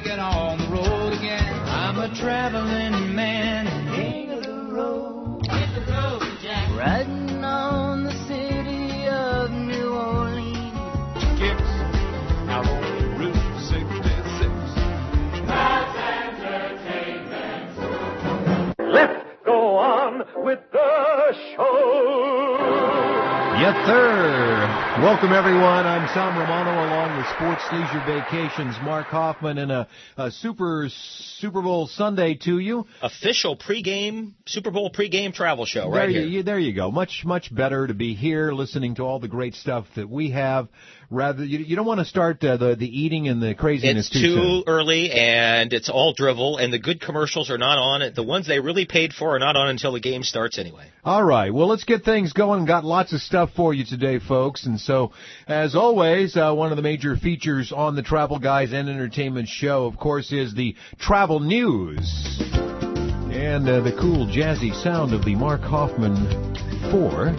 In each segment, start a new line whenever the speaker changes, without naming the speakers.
get on the road again. I'm a traveling man, king of the road. Hit the road, Jack. Riding on the city of New Orleans.
Kicks out on Route 66.
That's entertainment.
Let's go on with the show.
Yes, sir. Welcome, everyone. I'm Sam Romano along with Sports Leisure Vacations. Mark Hoffman and a Super Bowl Sunday to you.
Official pregame, Super Bowl pregame travel show right here.
There you go. Much better to be here listening to all the great stuff that we have. Rather, you don't want to start the eating and the craziness
too
soon.
Early, and it's all drivel, and the good commercials are not on. The ones they really paid for are not on until the game starts anyway.
All right. Well, let's get things going. Got lots of stuff for you today, folks. And so, as always, one of the major features on the Travel Guys and Entertainment Show, of course, is the travel news. And the cool, jazzy sound of the Mark Hoffman 4.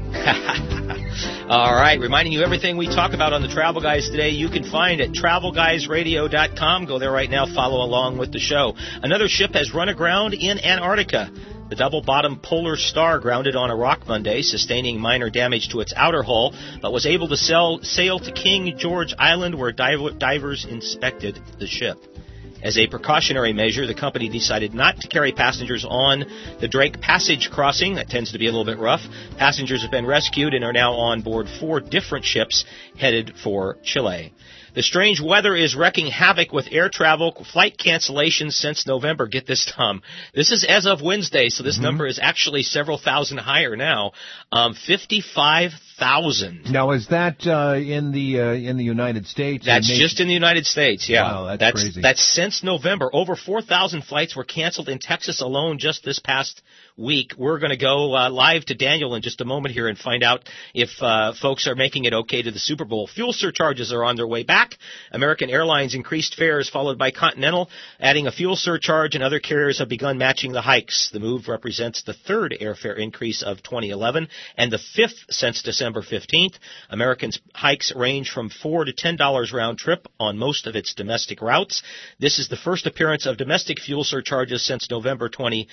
All right, reminding you everything we talk about on the Travel Guys today, you can find at TravelGuysRadio.com. Go there right now, follow along with the show. Another ship has run aground in Antarctica. The double-bottom Polar Star grounded on a rock Monday, sustaining minor damage to its outer hull, but was able to sail to King George Island, where divers inspected the ship. As a precautionary measure, the company decided not to carry passengers on the Drake Passage crossing. That tends to be a little bit rough. Passengers have been rescued and are now on board 4 different ships headed for Chile. The strange weather is wreaking havoc with air travel, flight cancellations since November. Get this, Tom. This is as of Wednesday, so this number is actually several thousand higher now. 55,000.
Now, is that in the United States?
That's just in the United States, yeah.
Wow, that's crazy.
That's since November. Over 4,000 flights were canceled in Texas alone just this past week. We're going to go live to Daniel in just a moment here and find out if folks are making it okay to the Super Bowl. Fuel surcharges are on their way back. American Airlines increased fares, followed by Continental, adding a fuel surcharge, and other carriers have begun matching the hikes. The move represents the 3rd airfare increase of 2011 and the 5th since December 15th. American's hikes range from $4 to $10 round trip on most of its domestic routes. This is the first appearance of domestic fuel surcharges since November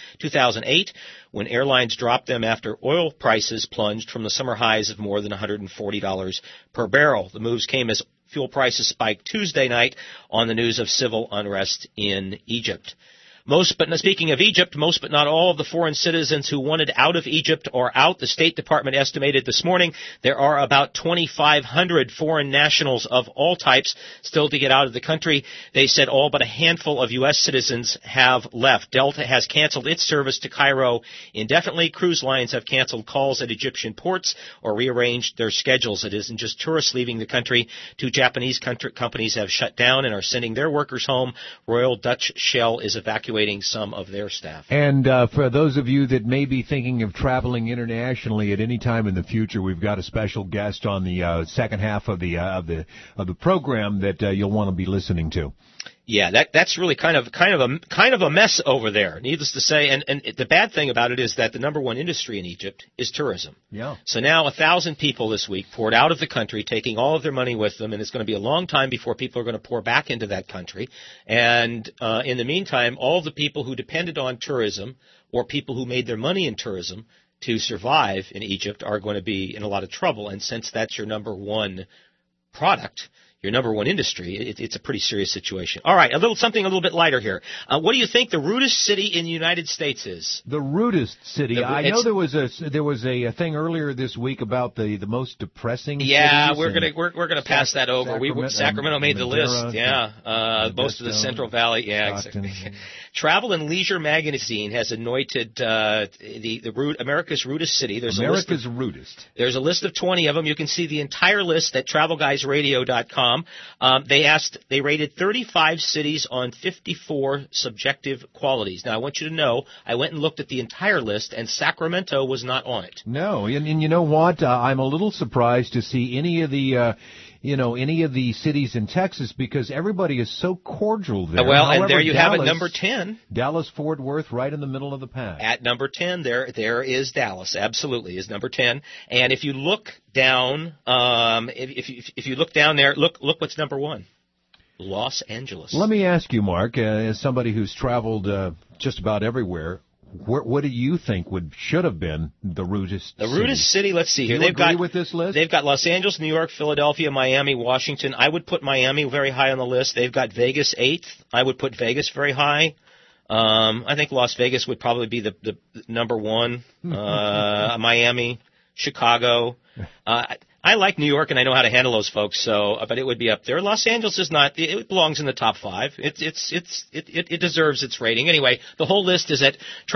2008, when airlines dropped them after oil prices plunged from the summer highs of more than $140 per barrel. The moves came as fuel prices spiked Tuesday night on the news of civil unrest in Egypt. Speaking of Egypt, most but not all of the foreign citizens who wanted out of Egypt are out. The State Department estimated this morning there are about 2,500 foreign nationals of all types still to get out of the country. They said all but a handful of U.S. citizens have left. Delta has canceled its service to Cairo indefinitely. Cruise lines have canceled calls at Egyptian ports or rearranged their schedules. It isn't just tourists leaving the country. 2 Japanese companies have shut down and are sending their workers home. Royal Dutch Shell is evacuating some of their staff.
And for those of you that may be thinking of traveling internationally at any time in the future, we've got a special guest on the second half of the program that you'll want to be listening to.
Yeah, that's really kind of a mess over there, needless to say. And the bad thing about it is that the number one industry in Egypt is tourism.
Yeah.
So now 1,000 people this week poured out of the country, taking all of their money with them, and it's going to be a long time before people are going to pour back into that country. And in the meantime, all of the people who depended on tourism or people who made their money in tourism to survive in Egypt are going to be in a lot of trouble. And since that's your number one product, your number one industry, it's a pretty serious situation. All right, something a little bit lighter here. What do you think the rudest city in the United States is?
The rudest city. I know there was a thing earlier this week about the most depressing.
Yeah,
cities
we're gonna pass that over. Sacramento made the list. Yeah, most of the Central Valley. Yeah, exactly. Travel and Leisure magazine has anointed the America's rudest city. There's
rudest.
There's a list of 20 of them. You can see the entire list at TravelGuysRadio.com. They rated 35 cities on 54 subjective qualities. Now, I want you to know, I went and looked at the entire list, and Sacramento was not on it.
No, and you know what? I'm a little surprised to see any of the cities in Texas, because everybody is so cordial there.
Well,
however,
and there you have it, number 10.
Dallas-Fort Worth, right in the middle of the pack.
At number 10, there is Dallas, absolutely, is number 10. And if you look down, if you look down there, look what's number 1. Los Angeles.
Let me ask you, Mark, as somebody who's traveled just about everywhere, what do you think should have been the rudest
The rudest city, let's see here.
Do you agree with this list?
They've got Los Angeles, New York, Philadelphia, Miami, Washington. I would put Miami very high on the list. They've got Vegas 8th. I would put Vegas very high. I think Las Vegas would probably be the number one. Miami, Chicago. I like New York, and I know how to handle those folks. But it would be up there. Los Angeles is not. It belongs in the top 5. It deserves its rating. Anyway, the whole list is at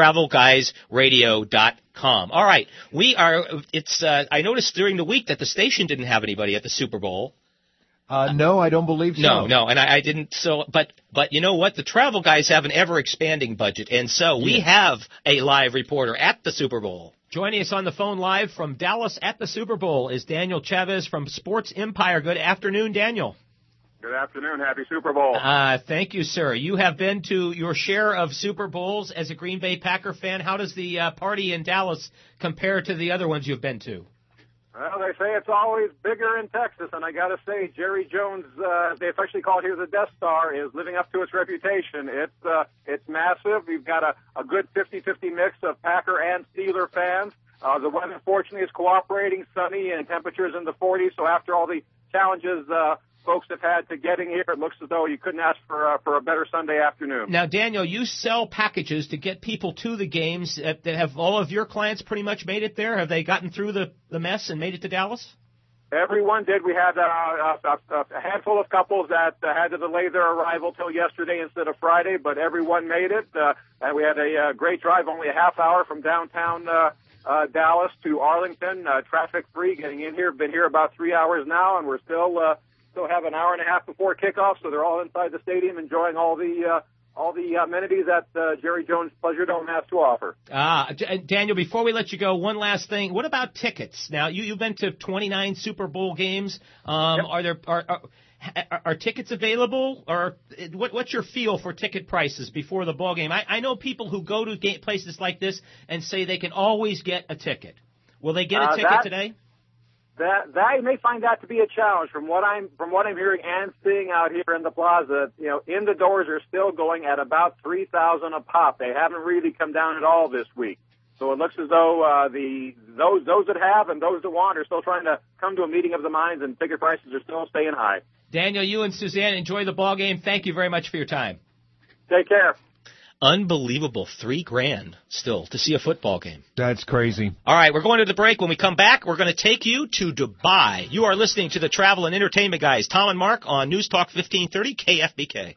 TravelGuysRadio.com. All right, we are. I noticed during the week that the station didn't have anybody at the Super Bowl.
No, I don't believe so.
No, and I didn't. But you know what? The Travel Guys have an ever-expanding budget, and so we have a live reporter at the Super Bowl. Joining us on the phone live from Dallas at the Super Bowl is Daniel Chavez from Sports Empire. Good afternoon, Daniel.
Good afternoon. Happy Super Bowl.
Thank you, sir. You have been to your share of Super Bowls as a Green Bay Packer fan. How does the party in Dallas compare to the other ones you've been to?
Well, they say it's always bigger in Texas, and I got to say, Jerry Jones, they officially call it here the Death Star, is living up to its reputation. It's massive. We've got a good 50-50 mix of Packer and Steeler fans. The weather, fortunately, is cooperating, sunny, and temperatures in the 40s. So after all the challenges folks have had to getting here, it looks as though you couldn't ask for a better Sunday afternoon.
Now, Daniel, you sell packages to get people to the games. Have all of your clients pretty much made it there? Have they gotten through the mess and made it to Dallas?
Everyone did. We had a handful of couples that had to delay their arrival till yesterday instead of Friday, but everyone made it. And we had a great drive, only a half hour from downtown Dallas to Arlington, traffic-free, getting in here. Been here about 3 hours now, and we're still have an hour and a half before kickoff, so they're all inside the stadium enjoying all the amenities that Jerry Jones Pleasure Dome has to offer.
Daniel, before we let you go, one last thing. What about tickets? Now, you've been to 29 Super Bowl games. Yep. Are tickets available, or what's your feel for ticket prices before the ball game? I know people who go to places like this and say they can always get a ticket. Will they get a ticket today?
That you may find that to be a challenge from what I'm hearing and seeing out here in the plaza. You know, in the doors are still going at about 3,000 a pop. They haven't really come down at all this week. So it looks as though those that have and those that want are still trying to come to a meeting of the minds, and ticket prices are still staying high.
Daniel, you and Suzanne, enjoy the ball game. Thank you very much for your time.
Take care.
Unbelievable, $3,000 still to see a football game.
That's crazy.
All right, we're going to the break. When we come back, we're going to take you to Dubai. You are listening to the Travel and Entertainment Guys, Tom and Mark, on News Talk 1530 KFBK.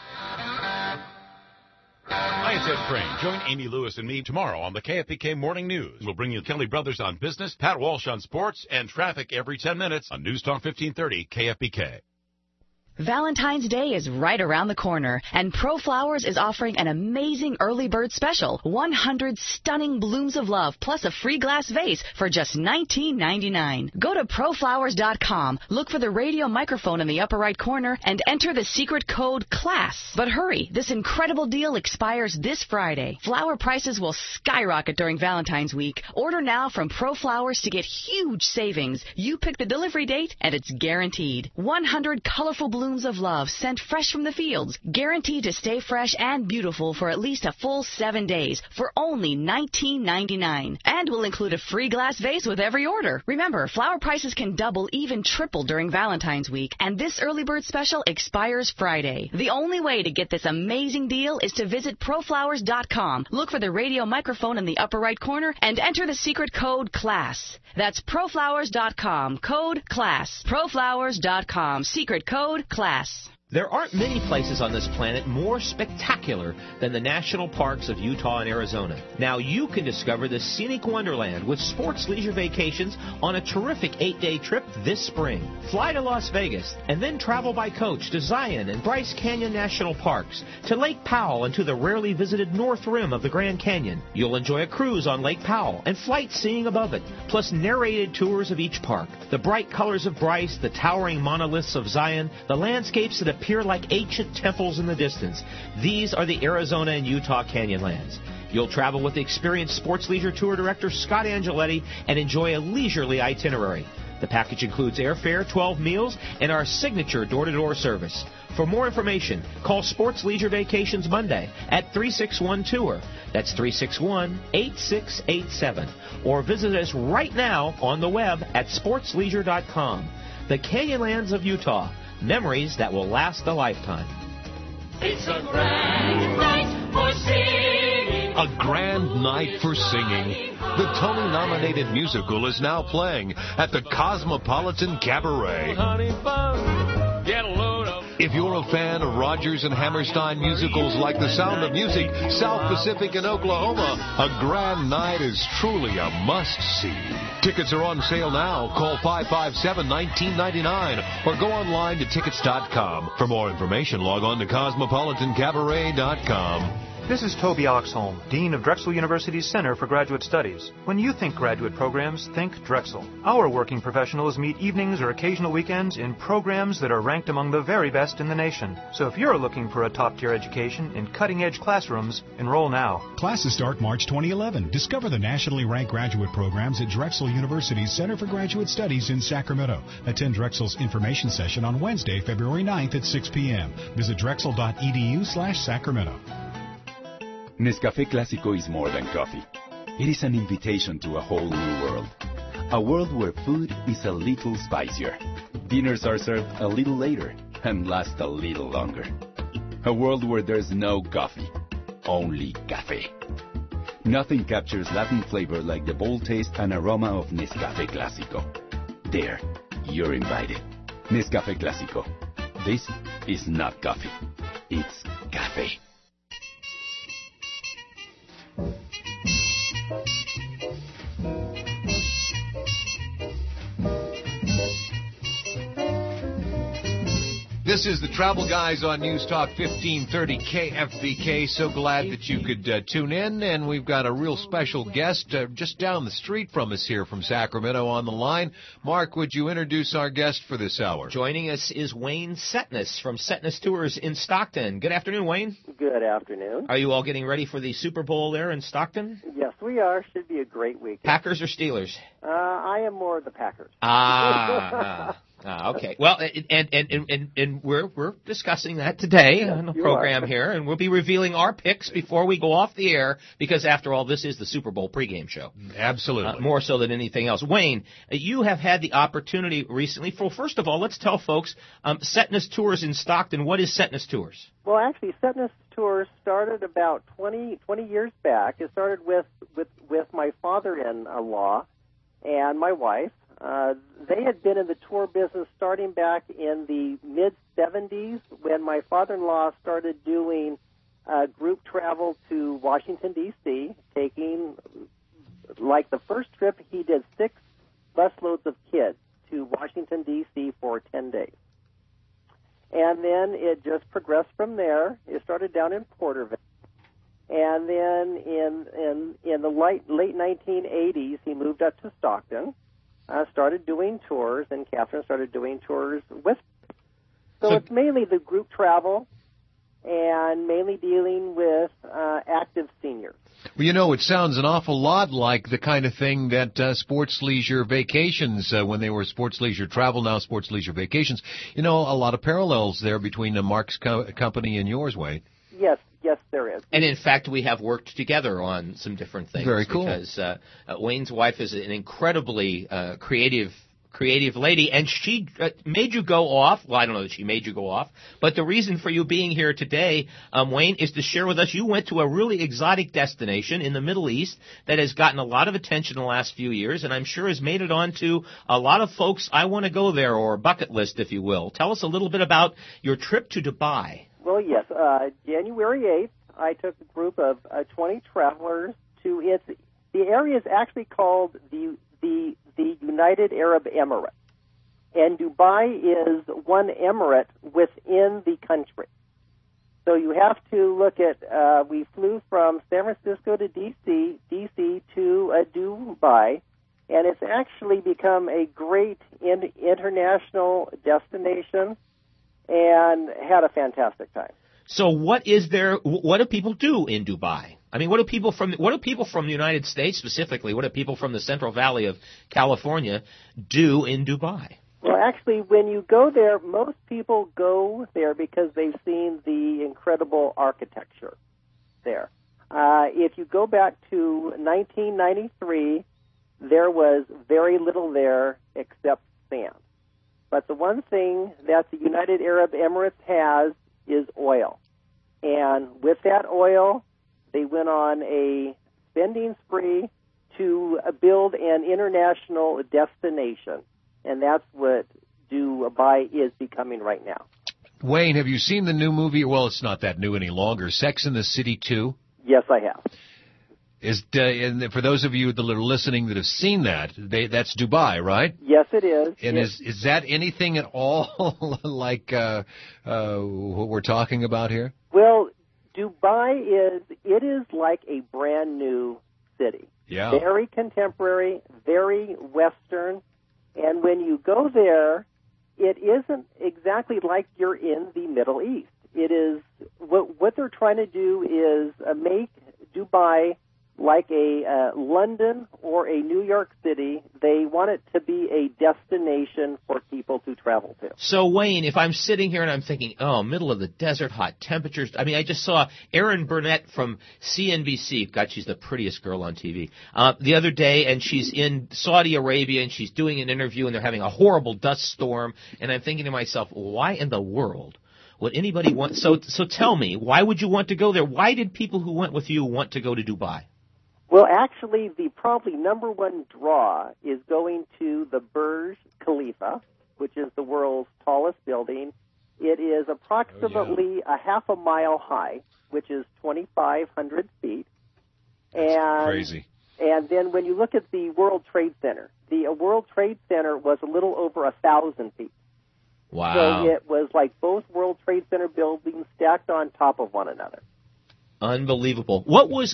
Hi, it's Ed Crane. Join Amy Lewis and me tomorrow on the KFBK Morning News. We'll bring you Kelly Brothers on business, Pat Walsh on sports, and traffic every 10 minutes on News Talk 1530 KFBK.
Valentine's Day is right around the corner, and ProFlowers is offering an amazing early bird special. 100 stunning blooms of love plus a free glass vase for just $19.99. Go to ProFlowers.com, look for the radio microphone in the upper right corner, and enter the secret code CLASS. But hurry, this incredible deal expires this Friday. Flower prices will skyrocket during Valentine's week. Order now from ProFlowers to get huge savings. You pick the delivery date, and it's guaranteed. 100 colorful blooms of love sent fresh from the fields, guaranteed to stay fresh and beautiful for at least a full 7 days for only $19.99. And will include a free glass vase with every order. Remember, flower prices can double, even triple during Valentine's week, and this early bird special expires Friday. The only way to get this amazing deal is to visit ProFlowers.com, look for the radio microphone in the upper right corner, and enter the secret code CLASS. That's ProFlowers.com, code CLASS. ProFlowers.com, secret code CLASS.
There aren't many places on this planet more spectacular than the national parks of Utah and Arizona. Now you can discover the scenic wonderland with sports leisure vacations on a terrific 8-day trip this spring. Fly to Las Vegas and then travel by coach to Zion and Bryce Canyon National Parks, to Lake Powell and to the rarely visited North Rim of the Grand Canyon. You'll enjoy a cruise on Lake Powell and flight seeing above it, plus narrated tours of each park. The bright colors of Bryce, the towering monoliths of Zion, the landscapes that appear like ancient temples in the distance. These are the Arizona and Utah Canyonlands. You'll travel with the experienced sports leisure tour director Scott Angeletti and enjoy a leisurely itinerary.
The package includes airfare, 12 meals, and our signature door-to-door service. For more information, call Sports Leisure Vacations Monday at 361-TOUR. That's 361-8687. Or visit us right now on the web at sportsleisure.com. The Canyonlands of Utah. Memories that will last a lifetime.
It's a grand night for singing.
A grand night for singing. The Tony-nominated musical is now playing at the Cosmopolitan Cabaret. If you're a fan of Rodgers and Hammerstein musicals like The Sound of Music, South Pacific, and Oklahoma, a grand night is truly a must-see. Tickets are on sale now. Call 557-1999 or go online to tickets.com. For more information, log on to cosmopolitancabaret.com.
This is Toby Oxholm, Dean of Drexel University's Center for Graduate Studies. When you think graduate programs, think Drexel. Our working professionals meet evenings or occasional weekends in programs that are ranked among the very best in the nation. So if you're looking for a top-tier education in cutting-edge classrooms, enroll now.
Classes start March 2011. Discover the nationally ranked graduate programs at Drexel University's Center for Graduate Studies in Sacramento. Attend Drexel's information session on Wednesday, February 9th at 6 p.m. Visit drexel.edu/Sacramento.
Nescafé Clásico is more than coffee. It is an invitation to a whole new world. A world where food is a little spicier. Dinners are served a little later and last a little longer. A world where there's no coffee, only café. Nothing captures Latin flavor like the bold taste and aroma of Nescafé Clásico. There, you're invited. Nescafé Clásico. This is not coffee. It's café.
This is the Travel Guys on News Talk 1530 KFVK. So glad that you could tune in. And we've got a real special guest just down the street from us here from Sacramento on the line. Mark, would you introduce our guest for this hour?
Joining us is Wayne Setness from Setness Tours in Stockton. Good afternoon, Wayne.
Good afternoon.
Are you all getting ready for the Super Bowl there in Stockton?
Yes, we are. Should be a great week.
Packers or Steelers?
I am more of the Packers.
Okay. Well, and we're discussing that today on the program here, and we'll be revealing our picks before we go off the air, because after all, this is the Super Bowl pregame show.
Absolutely.
More so than anything else. Wayne, you have had the opportunity recently. First of all, let's tell folks, Setness Tours in Stockton. What is Setness Tours?
Well, actually, Setness Tours started about 20 years back. It started with my father-in-law and my wife. They had been in the tour business starting back in the mid-'70s when my father-in-law started doing group travel to Washington, D.C., taking, like the first trip, he did 6 busloads of kids to Washington, D.C. for 10 days. And then it just progressed from there. It started down in Porterville. And then in the late 1980s, he moved up to Stockton. Started doing tours, and Catherine started doing tours with me. So it's mainly the group travel and mainly dealing with active seniors.
Well, you know, it sounds an awful lot like the kind of thing that Sports Leisure Vacations, when they were Sports Leisure Travel, now Sports Leisure Vacations. You know, a lot of parallels there between Mark's company and yours, Wade.
Yes, there is.
And in fact, we have worked together on some different things.
Very cool.
Because Wayne's wife is an incredibly creative lady, and she made you go off. Well, I don't know that she made you go off, but the reason for you being here today, Wayne, is to share with us. You went to a really exotic destination in the Middle East that has gotten a lot of attention in the last few years, and I'm sure has made it onto a lot of folks' I want to go there, or bucket list, if you will. Tell us a little bit about your trip to Dubai.
Well, yes. January 8th, I took a group of 20 travelers to the area is actually called the United Arab Emirates, and Dubai is one emirate within the country. So you have to look at. We flew from San Francisco to DC to Dubai, and it's actually become a great international destination. And had a fantastic time.
So what is there? What do people do in Dubai? I mean, what do people from the United States specifically, what do people from the Central Valley of California do in Dubai?
Well, actually, when you go there, most people go there because they've seen the incredible architecture there. If you go back to 1993, there was very little there except sand. But the one thing that the United Arab Emirates has is oil. And with that oil, they went on a spending spree to build an international destination. And that's what Dubai is becoming right now.
Wayne, have you seen the new movie? Well, it's not that new any longer. Sex and the City 2?
Yes, I have.
And for those of you that are listening that have seen that, that's Dubai, right?
Yes, it is.
And is that anything at all like what we're talking about here?
Well, Dubai is like a brand new city.
Yeah.
Very contemporary, very Western. And when you go there, it isn't exactly like you're in the Middle East. It is what they're trying to do is make Dubai like a London or a New York City. They want it to be a destination for people to travel to.
So, Wayne, if I'm sitting here and I'm thinking, oh, middle of the desert, hot temperatures. I mean, I just saw Erin Burnett from CNBC. God, she's the prettiest girl on TV. The other day, and she's in Saudi Arabia, and she's doing an interview, and they're having a horrible dust storm. And I'm thinking to myself, why in the world would anybody want? So tell me, why would you want to go there? Why did people who went with you want to go to Dubai?
Well, actually, the probably number one draw is going to the Burj Khalifa, which is the world's tallest building. It is approximately a half a mile high, which is 2,500 feet.
That's crazy.
And then when you look at the World Trade Center, the World Trade Center was a little over 1,000 feet.
Wow.
So it was like both World Trade Center buildings stacked on top of one another.
Unbelievable. What was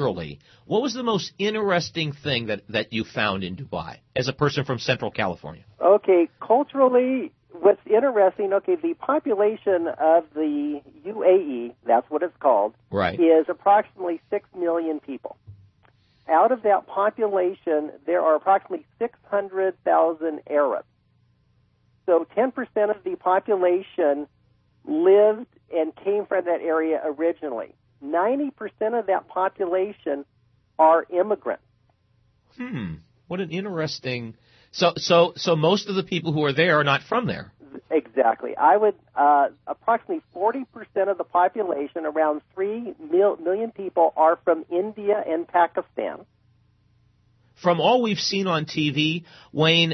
the most interesting thing that you found in Dubai as a person from Central California?
Okay, culturally, what's interesting, the population of the UAE, that's what it's called,
right,
is approximately 6 million people. Out of that population, there are approximately 600,000 Arabs. So 10% of the population lived and came from that area originally. 90% of that population are immigrants.
What an interesting. So most of the people who are there are not from there.
Exactly. I would approximately 40% of the population, around 3 million people, are from India and Pakistan.
From all we've seen on TV, Wayne,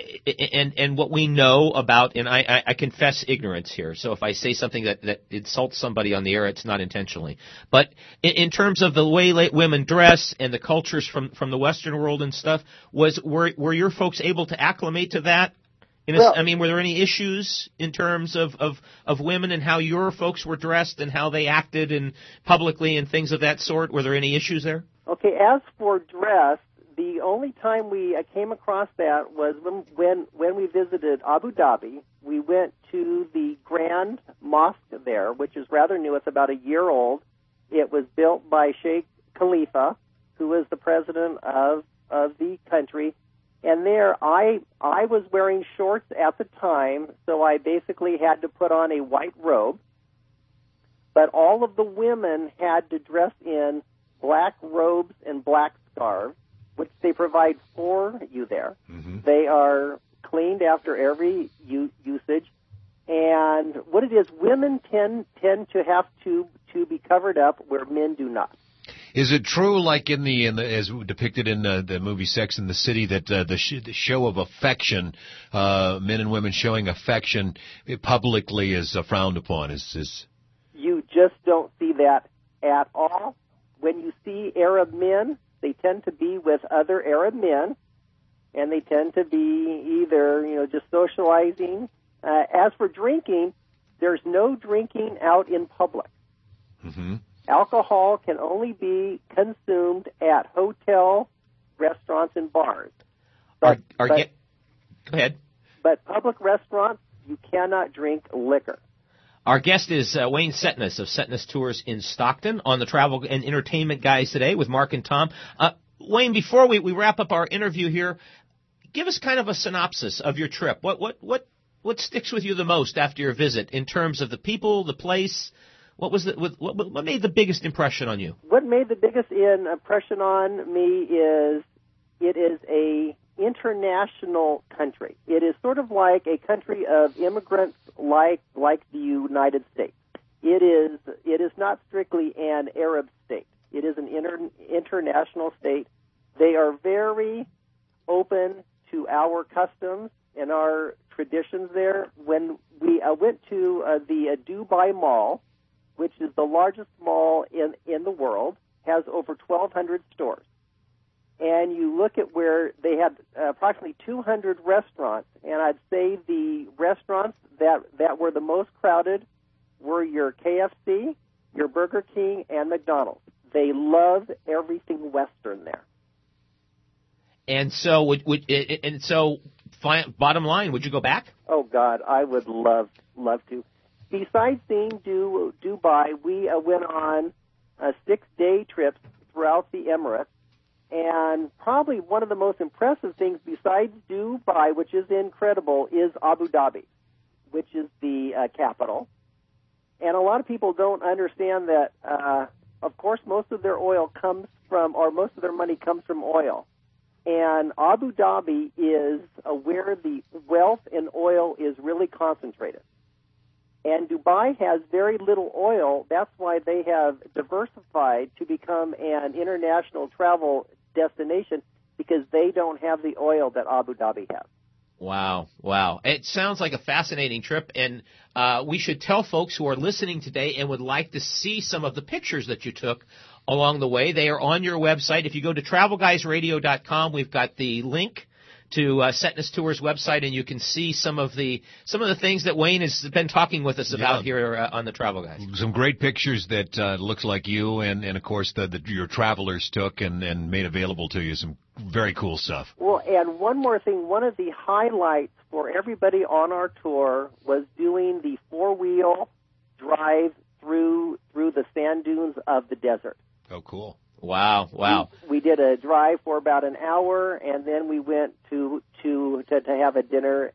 and what we know about, and I confess ignorance here, so if I say something that insults somebody on the air, it's not intentionally. But in terms of the way women dress and the cultures from the Western world and stuff, were your folks able to acclimate to that? Were there any issues in terms of women and how your folks were dressed and how they acted and publicly and things of that sort? Were there any issues there?
Okay, as for dress, the only time we came across that was when we visited Abu Dhabi. We went to the Grand Mosque there, which is rather new. It's about a year old. It was built by Sheikh Khalifa, who was the president of the country. And there, I was wearing shorts at the time, so I basically had to put on a white robe. But all of the women had to dress in black robes and black scarves, which they provide for you there. Mm-hmm. They are cleaned after every usage. And what it is, women tend to have to be covered up where men do not.
Is it true, like in the as depicted in the movie Sex and the City, that the show of affection, men and women showing affection publicly is frowned upon? Is
You just don't see that at all. When you see Arab men, they tend to be with other Arab men, and they tend to be either, just socializing. As for drinking, there's no drinking out in public.
Mm-hmm.
Alcohol can only be consumed at hotel, restaurants, and bars.
Go ahead.
But public restaurants, you cannot drink liquor.
Our guest is Wayne Setness of Setness Tours in Stockton on the Travel and Entertainment Guys today with Mark and Tom. Wayne, before we wrap up our interview here, give us kind of a synopsis of your trip. What sticks with you the most after your visit in terms of the people, the place? What made the biggest impression on you?
What made the biggest impression on me is it is a international country. It is sort of like a country of immigrants, like the United States. It is not strictly an Arab state. It is an international state. They are very open to our customs and our traditions there. When we went to the Dubai Mall, which is the largest mall in the world, has over 1,200 stores. And you look at where they had approximately 200 restaurants, and I'd say the restaurants that were the most crowded were your KFC, your Burger King, and McDonald's. They love everything Western there.
And so, bottom line, would you go back?
Oh God, I would love to. Besides seeing Dubai, we went on 6-day trips throughout the Emirates. And probably one of the most impressive things besides Dubai, which is incredible, is Abu Dhabi, which is the capital. And a lot of people don't understand that, of course, most of their oil comes from, or most of their money comes from oil. And Abu Dhabi is where the wealth in oil is really concentrated. And Dubai has very little oil. That's why they have diversified to become an international travel destination, because they don't have the oil that Abu Dhabi has.
Wow. It sounds like a fascinating trip, and we should tell folks who are listening today and would like to see some of the pictures that you took along the way. They are on your website. If you go to TravelGuysRadio.com, we've got the link to Setness Tours website, and you can see some of the things that Wayne has been talking with us about here on the Travel Guys.
Some great pictures that looks like you, and of course your travelers took and made available to you. Some very cool stuff.
Well, and one more thing, one of the highlights for everybody on our tour was doing the 4-wheel drive through the sand dunes of the desert.
Oh, cool.
Wow.
We did a drive for about an hour, and then we went to have a dinner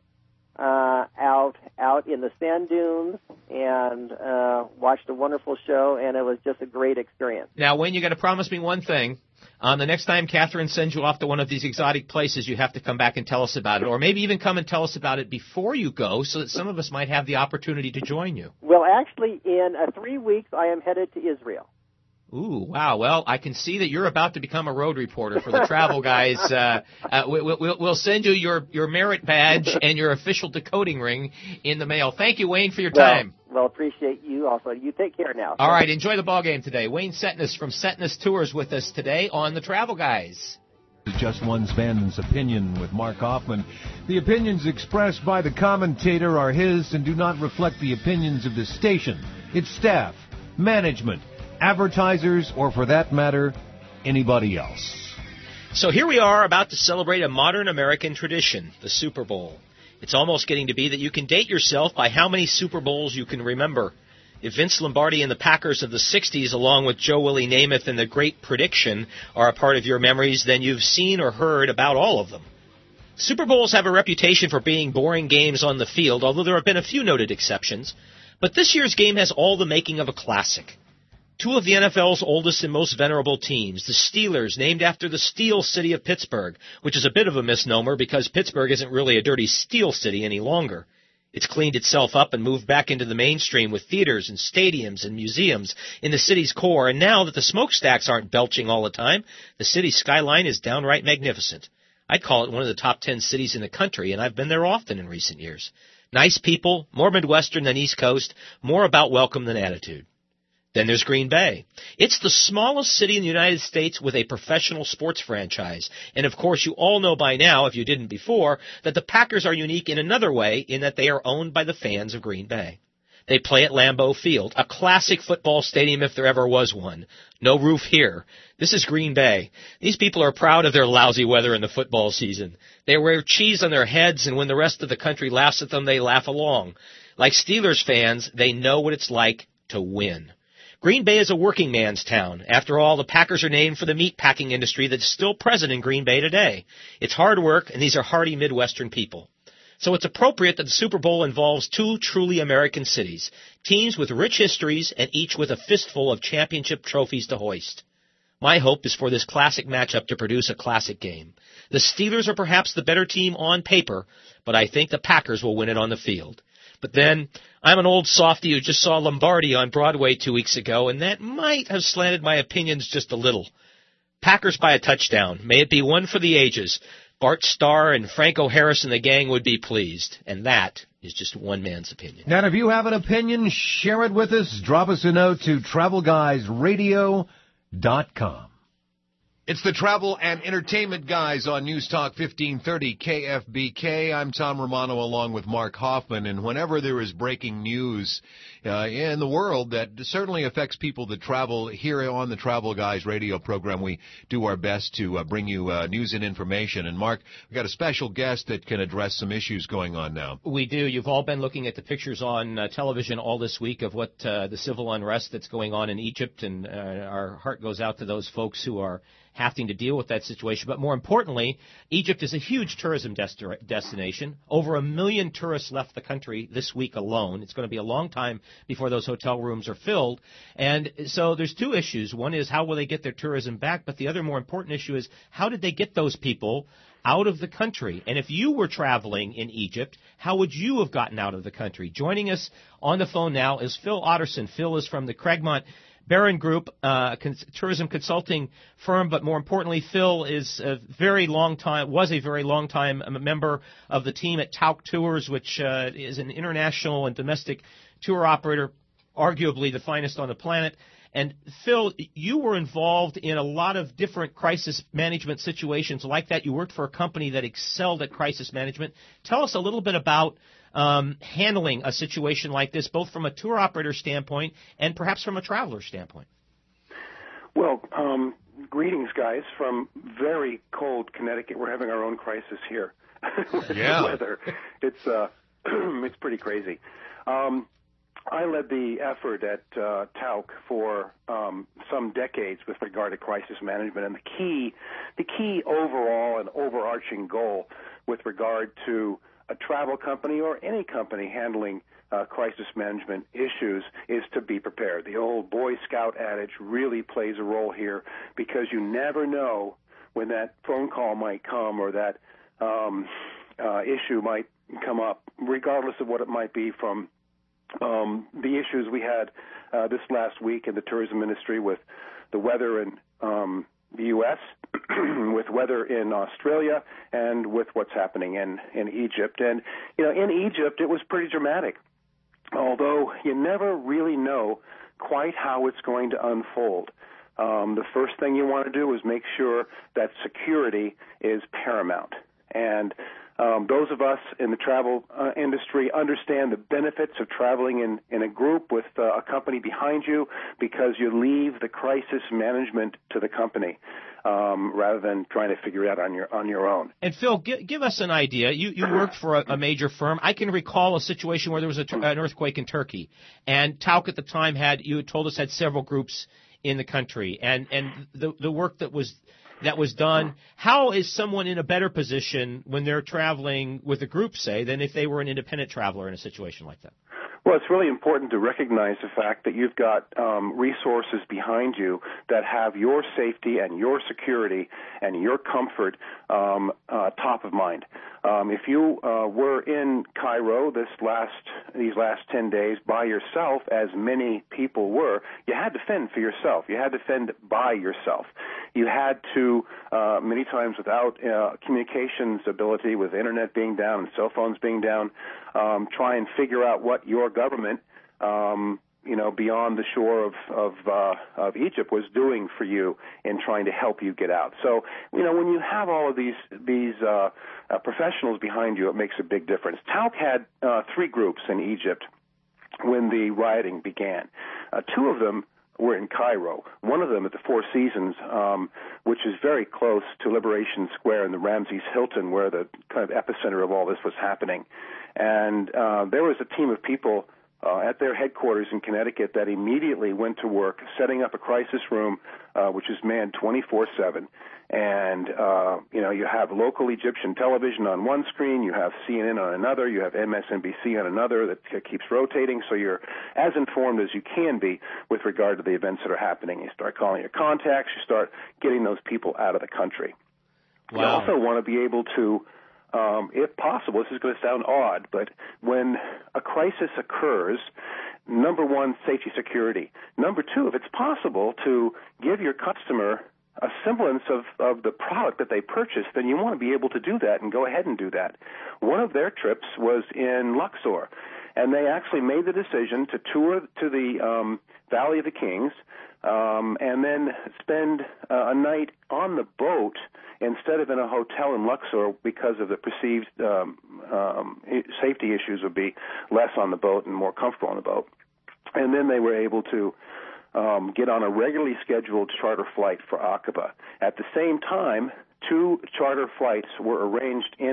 out in the sand dunes and watched a wonderful show, and it was just a great experience.
Now, Wayne, you got to promise me one thing. The next time Catherine sends you off to one of these exotic places, you have to come back and tell us about it, or maybe even come and tell us about it before you go, so that some of us might have the opportunity to join you.
Well, actually, in 3 weeks, I am headed to Israel.
Ooh, wow. Well, I can see that you're about to become a road reporter for the Travel Guys. We'll send you your merit badge and your official decoding ring in the mail. Thank you, Wayne, for your time.
Well, appreciate you also. You take care now.
All right, enjoy the ball game today. Wayne Setness from Setness Tours with us today on the Travel Guys.
Just One Man's Opinion with Mark Hoffman. The opinions expressed by the commentator are his and do not reflect the opinions of the station, its staff, management, advertisers, or for that matter, anybody else.
So here we are about to celebrate a modern American tradition, the Super Bowl. It's almost getting to be that you can date yourself by how many Super Bowls you can remember. If Vince Lombardi and the Packers of the 60s, along with Joe Willie Namath and the Great Prediction, are a part of your memories, then you've seen or heard about all of them. Super Bowls have a reputation for being boring games on the field, although there have been a few noted exceptions. But this year's game has all the making of a classic. Two of the NFL's oldest and most venerable teams, the Steelers, named after the Steel City of Pittsburgh, which is a bit of a misnomer because Pittsburgh isn't really a dirty steel city any longer. It's cleaned itself up and moved back into the mainstream with theaters and stadiums and museums in the city's core, and now that the smokestacks aren't belching all the time, the city's skyline is downright magnificent. I'd call it one of the top 10 cities in the country, and I've been there often in recent years. Nice people, more Midwestern than East Coast, more about welcome than attitude. Then there's Green Bay. It's the smallest city in the United States with a professional sports franchise. And of course, you all know by now, if you didn't before, that the Packers are unique in another way in that they are owned by the fans of Green Bay. They play at Lambeau Field, a classic football stadium if there ever was one. No roof here. This is Green Bay. These people are proud of their lousy weather in the football season. They wear cheese on their heads, and when the rest of the country laughs at them, they laugh along. Like Steelers fans, they know what it's like to win. Green Bay is a working man's town. After all, the Packers are named for the meat packing industry that's still present in Green Bay today. It's hard work, and these are hardy Midwestern people. So it's appropriate that the Super Bowl involves two truly American cities, teams with rich histories and each with a fistful of championship trophies to hoist. My hope is for this classic matchup to produce a classic game. The Steelers are perhaps the better team on paper, but I think the Packers will win it on the field. But then, I'm an old softy who just saw Lombardi on Broadway 2 weeks ago, and that might have slanted my opinions just a little. Packers by a touchdown. May it be one for the ages. Bart Starr and Franco Harris and the gang would be pleased. And that is just one man's opinion.
Now, if you have an opinion, share it with us. Drop us a note to TravelGuysRadio.com. It's the Travel and Entertainment Guys on News Talk 1530 KFBK. I'm Tom Romano along with Mark Hoffman. And whenever there is breaking news in the world that certainly affects people that travel here on the Travel Guys radio program, we do our best to bring you news and information. And Mark, we've got a special guest that can address some issues going on now.
We do. You've all been looking at the pictures on television all this week of what the civil unrest that's going on in Egypt. And our heart goes out to those folks who are having to deal with that situation. But more importantly, Egypt is a huge tourism destination. Over 1 million tourists left the country this week alone. It's going to be a long time before those hotel rooms are filled. And so there's two issues. One is how will they get their tourism back? But the other more important issue is how did they get those people out of the country? And if you were traveling in Egypt, how would you have gotten out of the country? Joining us on the phone now is Phil Otterson. Phil is from the Craigmont Barron Group, tourism consulting firm, but more importantly, Phil is was a very long time member of the team at Tauk Tours, which is an international and domestic tour operator, arguably the finest on the planet. And Phil, you were involved in a lot of different crisis management situations like that. You worked for a company that excelled at crisis management. Tell us a little bit about handling a situation like this, both from a tour operator standpoint and perhaps from a traveler standpoint.
Well, greetings, guys, from very cold Connecticut. We're having our own crisis here.
Yeah.
Weather. It's pretty crazy. I led the effort at Tauk for some decades with regard to crisis management, and the key overall and overarching goal with regard to a travel company or any company handling crisis management issues is to be prepared. The old Boy Scout adage really plays a role here because you never know when that phone call might come or that issue might come up, regardless of what it might be from the issues we had this last week in the tourism industry with the weather in the U.S., with weather in Australia, and with what's happening in Egypt. And, in Egypt, it was pretty dramatic, although you never really know quite how it's going to unfold. The first thing you want to do is make sure that security is paramount. And those of us in the travel industry understand the benefits of traveling in a group with a company behind you because you leave the crisis management to the company rather than trying to figure it out on your own.
And Phil, give us an idea. You worked for a major firm. I can recall a situation where there was an earthquake in Turkey, and Tauk at the time had told us had several groups in the country, and the work that was done. How is someone in a better position when they're traveling with a group, say, than if they were an independent traveler in a situation like that?
Well, it's really important to recognize the fact that you've got resources behind you that have your safety and your security and your comfort top of mind. If you were in Cairo these last 10 days by yourself, as many people were, you had to fend for yourself. You had to fend by yourself. You had to, many times without communications ability, with internet being down and cell phones being down, try and figure out what your government, beyond the shore of Egypt was doing for you in trying to help you get out. So, when you have all of these professionals behind you, it makes a big difference. Tauk had 3 groups in Egypt when the rioting began. Two of them were in Cairo. One of them at the Four Seasons, which is very close to Liberation Square in the Ramses Hilton, where the kind of epicenter of all this was happening. And there was a team of people at their headquarters in Connecticut that immediately went to work setting up a crisis room, which is manned 24/7. And, you have local Egyptian television on one screen, you have CNN on another, you have MSNBC on another that keeps rotating, so you're as informed as you can be with regard to the events that are happening. You start calling your contacts, you start getting those people out of the country.
Wow.
You also want to be able to, if possible, this is going to sound odd, but when a crisis occurs, number one, safety security. Number two, if it's possible to give your customer a semblance of the product that they purchased, then you want to be able to do that and go ahead and do that. One of their trips was in Luxor, and they actually made the decision to tour to the Valley of the Kings and then spend a night on the boat instead of in a hotel in Luxor because of the perceived safety issues would be less on the boat and more comfortable on the boat. And then they were able to get on a regularly scheduled charter flight for Aqaba. At the same time, 2 charter flights were arranged in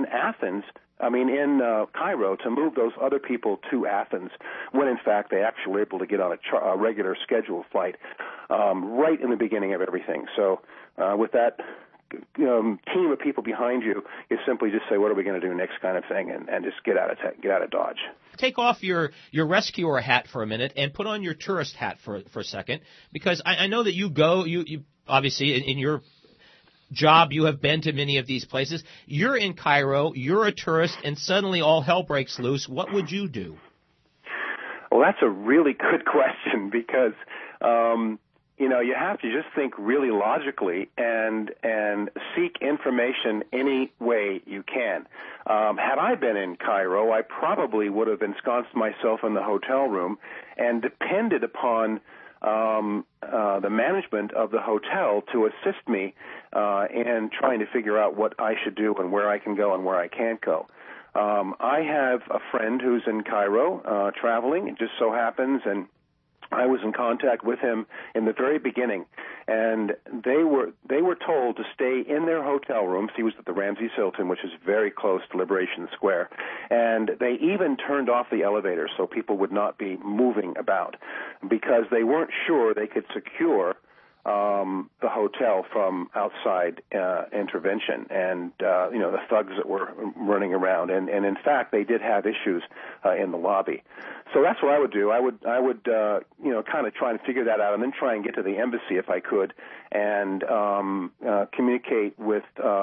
Cairo to move those other people to Athens, when in fact they actually were able to get on a regular scheduled flight right in the beginning of everything. So with that team of people behind you, you simply just say, what are we going to do next kind of thing, and just get out of Dodge.
Take off your rescuer hat for a minute and put on your tourist hat for a second, because I know that you obviously in your job you have been to many of these places. You're in Cairo, you're a tourist, and suddenly all hell breaks loose. What would you do?
Well, that's a really good question, because you have to just think really logically and seek information any way you can. Had I been in Cairo, I probably would have ensconced myself in the hotel room and depended upon the management of the hotel to assist me in trying to figure out what I should do and where I can go and where I can't go. I have a friend who's in Cairo traveling. It just so happens, and I was in contact with him in the very beginning, and they were told to stay in their hotel rooms. He was at the Ramses Hilton, which is very close to Liberation Square, and they even turned off the elevators so people would not be moving about, because they weren't sure they could secure the hotel from outside intervention and the thugs that were running around, and in fact they did have issues in the lobby. So that's what I would do. I would kind of try and figure that out, and then try and get to the embassy if I could, and communicate with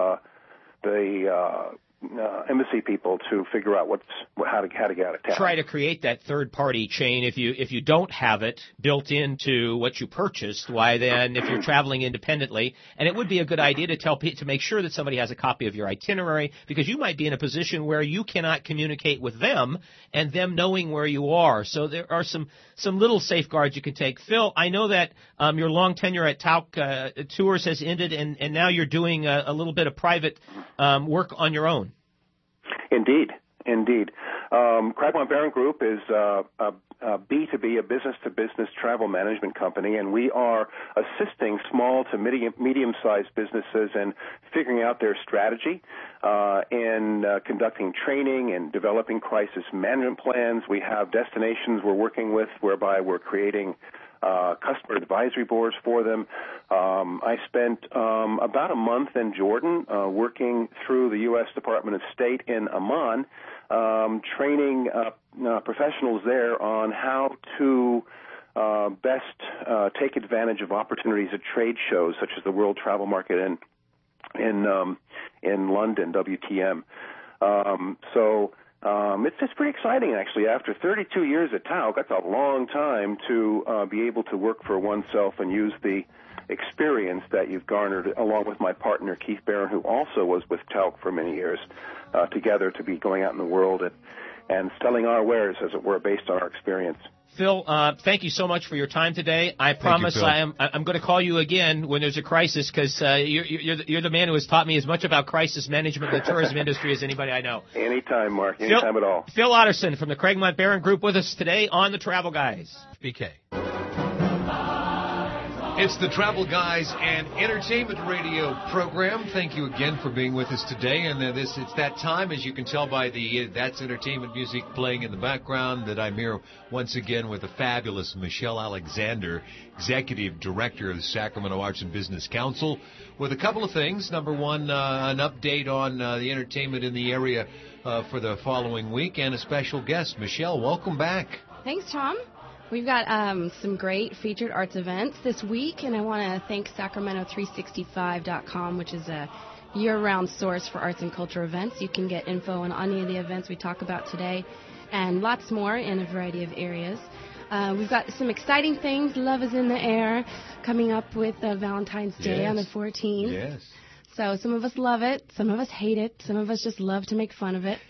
the embassy people to figure out how to get out of town.
Try to create that third-party chain. If you don't have it built into what you purchased, why then, if you're traveling independently, and it would be a good idea to make sure that somebody has a copy of your itinerary, because you might be in a position where you cannot communicate with them and them knowing where you are. So there are some little safeguards you can take. Phil, I know that your long tenure at Tauck Tours has ended, and now you're doing a little bit of private work on your own.
Indeed. Cragmont Barron Group is a B2B, a business-to-business travel management company, and we are assisting small to medium-sized businesses in figuring out their strategy, in conducting training and developing crisis management plans. We have destinations we're working with whereby we're creating customer advisory boards for them. I spent about a month in Jordan working through the U.S. Department of State in Amman, training professionals there on how to best take advantage of opportunities at trade shows such as the World Travel Market in London, WTM. It's pretty exciting, actually. After 32 years at Tauck, that's a long time to be able to work for oneself and use the experience that you've garnered, along with my partner, Keith Barron, who also was with Tauck for many years, together to be going out in the world and selling our wares, as it were, based on our experience.
Phil, thank you so much for your time today. I promise I'm going to call you again when there's a crisis, because you're the man who has taught me as much about crisis management in the tourism industry as anybody I know.
Anytime, Mark. Anytime at all.
Phil Otterson from the Craigmont Barron Group with us today on the Travel Guys.
BK. It's the Travel Guys and Entertainment Radio program. Thank you again for being with us today. And it's that time, as you can tell by the That's Entertainment music playing in the background, that I'm here once again with the fabulous Michelle Alexander, Executive Director of the Sacramento Arts and Business Council, with a couple of things. Number one, an update on the entertainment in the area for the following week, and a special guest. Michelle, welcome back.
Thanks, Tom. We've got some great featured arts events this week, and I want to thank Sacramento365.com, which is a year-round source for arts and culture events. You can get info on any of the events we talk about today, and lots more in a variety of areas. We've got some exciting things. Love is in the air, coming up with Valentine's Day on the 14th.
Yes.
So some of us love it, some of us hate it, some of us just love to make fun of it.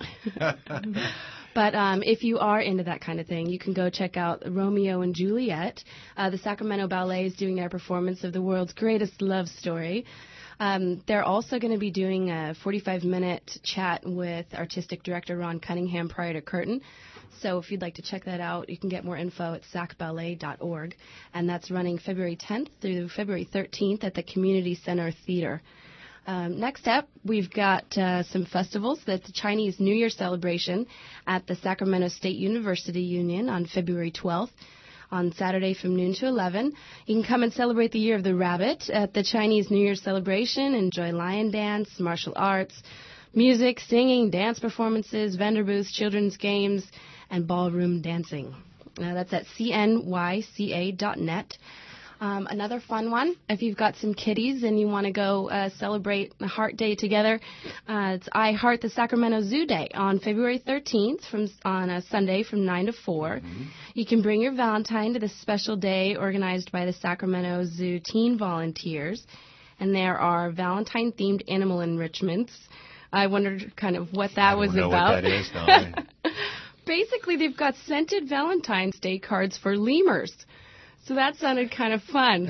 But if you are into that kind of thing, you can go check out Romeo and Juliet. The Sacramento Ballet is doing their performance of the world's greatest love story. They're also going to be doing a 45-minute chat with artistic director Ron Cunningham prior to curtain. So if you'd like to check that out, you can get more info at sacballet.org. And that's running February 10th through February 13th at the Community Center Theater. Next up, we've got some festivals. That's the Chinese New Year celebration at the Sacramento State University Union on February 12th, on Saturday from noon to 11. You can come and celebrate the Year of the Rabbit at the Chinese New Year celebration. Enjoy lion dance, martial arts, music, singing, dance performances, vendor booths, children's games, and ballroom dancing. That's at cnyca.net. Another fun one, if you've got some kiddies and you want to go celebrate a Heart Day together, it's I Heart the Sacramento Zoo Day on February 13th on a Sunday from 9 to 4. Mm-hmm. You can bring your Valentine to this special day organized by the Sacramento Zoo Teen Volunteers, and there are Valentine-themed animal enrichments. I wondered kind of what that was about. I don't know what that is, no. Basically, they've got scented Valentine's Day cards for lemurs. So that sounded kind of fun.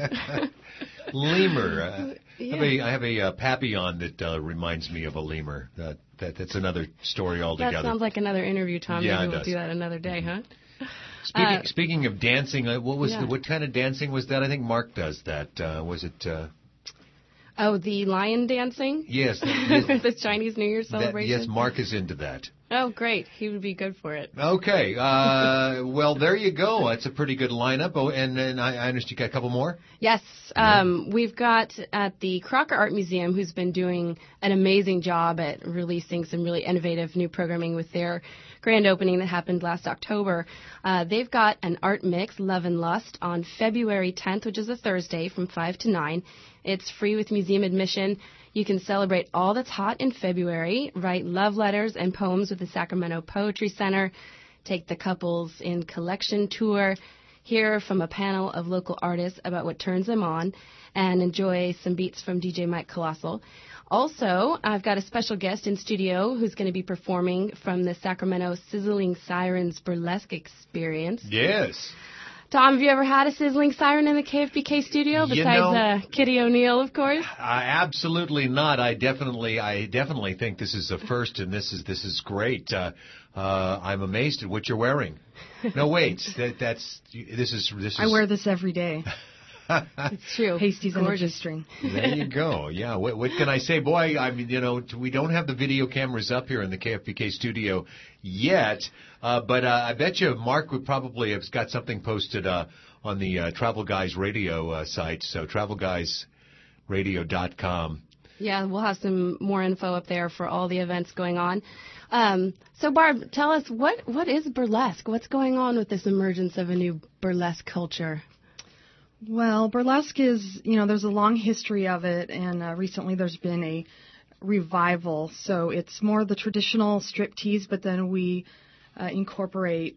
Lemur.
Yeah.
I have a papillon that reminds me of a lemur. That's another story altogether.
That sounds like another interview, Tom.
Yeah,
maybe we'll do that another day, huh?
Speaking of dancing, what kind of dancing was that? I think Mark does that. Was it...
Oh, the lion dancing?
Yes.
The Chinese New Year celebration?
Yes, Mark is into that.
Oh, great. He would be good for it.
Okay. Well, there you go. That's a pretty good lineup. Oh, and I understand you got a couple more?
Yes. We've got at the Crocker Art Museum, who's been doing an amazing job at releasing some really innovative new programming with their grand opening that happened last October. They've got an art mix, Love and Lust, on February 10th, which is a Thursday, from 5 to 9. It's free with museum admission. You can celebrate all that's hot in February, write love letters and poems with the Sacramento Poetry Center, take the couples in collection tour, hear from a panel of local artists about what turns them on, and enjoy some beats from DJ Mike Colossal. Also, I've got a special guest in studio who's going to be performing from the Sacramento Sizzling Sirens Burlesque Experience.
Yes.
Tom, have you ever had a sizzling siren in the KFBK studio besides Kitty O'Neill, of course?
Absolutely not. I definitely think this is a first, and this is great. I'm amazed at what you're wearing. No, wait, this is.
I wear this every day.
It's true.
Pasties and a G-string.
There you go. Yeah. What can I say? Boy, I mean, we don't have the video cameras up here in the KFBK studio yet, but I bet you Mark would probably have got something posted on the Travel Guys Radio site, so travelguysradio.com.
Yeah, we'll have some more info up there for all the events going on. So, Barb, tell us, what is burlesque? What's going on with this emergence of a new burlesque culture?
Well, burlesque is, there's a long history of it, and recently there's been a revival. So it's more the traditional striptease, but then we incorporate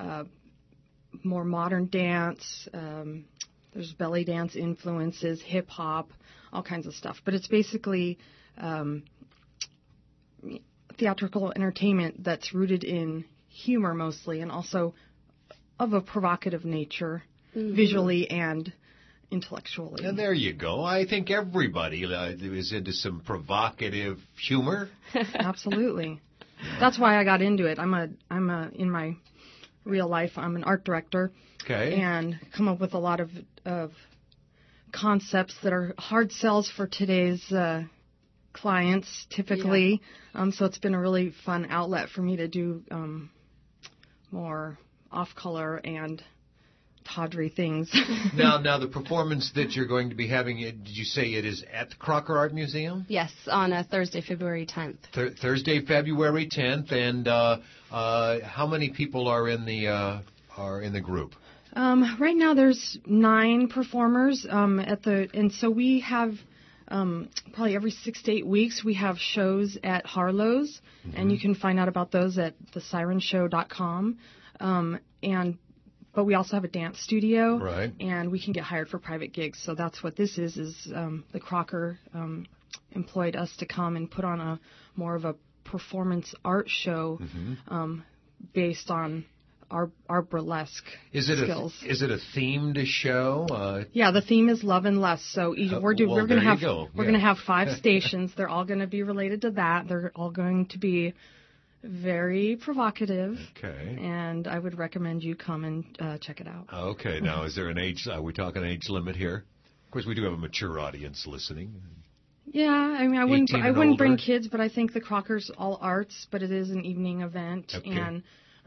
more modern dance. There's belly dance influences, hip-hop, all kinds of stuff. But it's basically theatrical entertainment that's rooted in humor mostly, and also of a provocative nature, visually and intellectually.
And there you go. I think everybody is into some provocative humor.
Absolutely. That's why I got into it. I'm in my real life, I'm an art director.
Okay.
And come up with a lot of concepts that are hard sells for today's clients, typically. Yeah. So it's been a really fun outlet for me to do more off-color and tawdry things.
Now, the performance that you're going to be having, did you say it is at the Crocker Art Museum?
Yes, on Thursday, February 10th.
Thursday, February 10th, and how many people are in the group?
Right now, there's 9 performers and so we have probably every 6 to 8 weeks we have shows at Harlow's, and you can find out about those at thesirenshow.com. But we also have a dance studio,
right?
And we can get hired for private gigs. So that's what this is the Crocker employed us to come and put on a more of a performance art show based on our burlesque skills.
Is it a themed show?
Yeah, the theme is love and lust. So we're going to have 5 stations. They're all going to be related to that. They're all going to be very provocative.
Okay.
And I would recommend you come and check it out.
Okay. Now, is there an age? Are we talking age limit here? Of course, we do have a mature audience listening.
Yeah, I mean, I wouldn't bring kids, but I think the Crocker's all arts, but it is an evening event,
okay.
And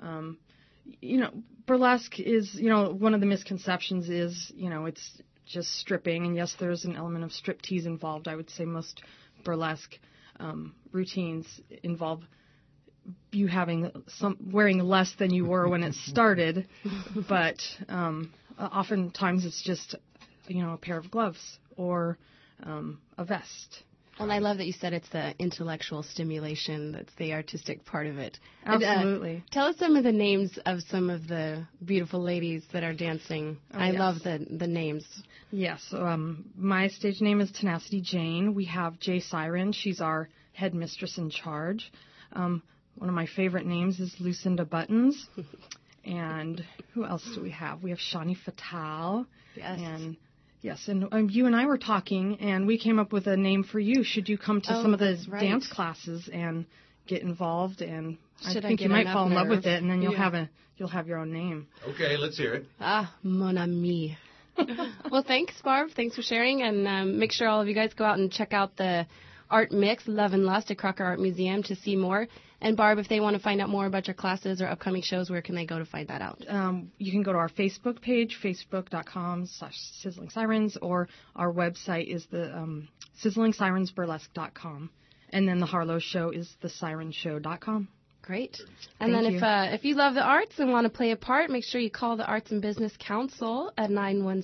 burlesque is, one of the misconceptions is, it's just stripping, and yes, there's an element of striptease involved. I would say most burlesque routines involve you wearing less than you were when it started, but oftentimes it's just, a pair of gloves or a vest.
And I love that you said it's the intellectual stimulation that's the artistic part of it.
Absolutely.
And, tell us some of the names of some of the beautiful ladies that are dancing. I love the names.
Yes. My stage name is Tenacity Jane. We have Jay Siren. She's our head mistress in charge. One of my favorite names is Lucinda Buttons. And who else do we have? We have Shani Fatal.
Yes.
And you and I were talking, and we came up with a name for you. Should you come to some of the dance classes and get involved? And I think you might fall in love with it, and then you'll have your own name.
Okay, let's hear it.
Mon ami. Well, thanks, Barb. Thanks for sharing, and make sure all of you guys go out and check out the art mix, Love and Lust, at Crocker Art Museum to see more. And Barb, if they want to find out more about your classes or upcoming shows, where can they go to find that out?
You can go to our Facebook page, facebook.com/Sizzling Sirens, or our website is the sizzlingsirensburlesque.com. And then the Harlow show is thesirenshow.com.
Great. And then if you love the arts and want to play a part, make sure you call the Arts and Business Council at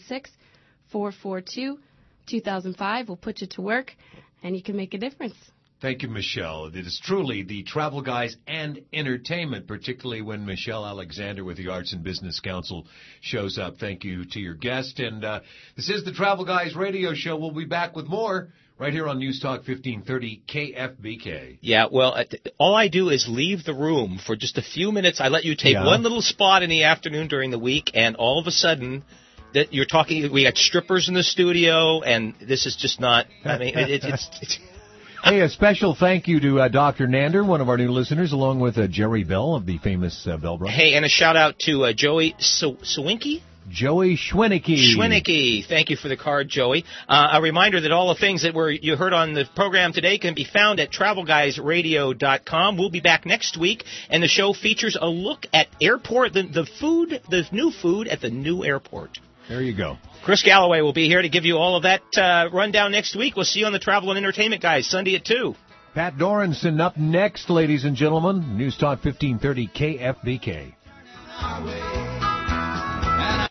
916-442-2005. We'll put you to work, and you can make a difference.
Thank you, Michelle. It is truly the Travel Guys and entertainment, particularly when Michelle Alexander with the Arts and Business Council shows up. Thank you to your guest. And this is the Travel Guys radio show. We'll be back with more right here on News Talk 1530 KFBK.
Yeah, well, all I do is leave the room for just a few minutes. I let you take one little spot in the afternoon during the week, and all of a sudden that you're talking, we got strippers in the studio, and this is just not, I mean, it's
Hey, a special thank you to Dr. Nander, one of our new listeners, along with Jerry Bell of the famous Bell Brothers.
Hey, and a shout-out to Joey Swinky?
Joey Schwinnicke.
Thank you for the card, Joey. A reminder that all the things that you heard on the program today can be found at TravelGuysRadio.com. We'll be back next week, and the show features a look at airport, the new food at the new airport.
There you go.
Chris Galloway will be here to give you all of that rundown next week. We'll see you on the Travel and Entertainment Guys, Sunday at 2.
Pat Doranson up next, ladies and gentlemen. News Talk 1530 KFBK.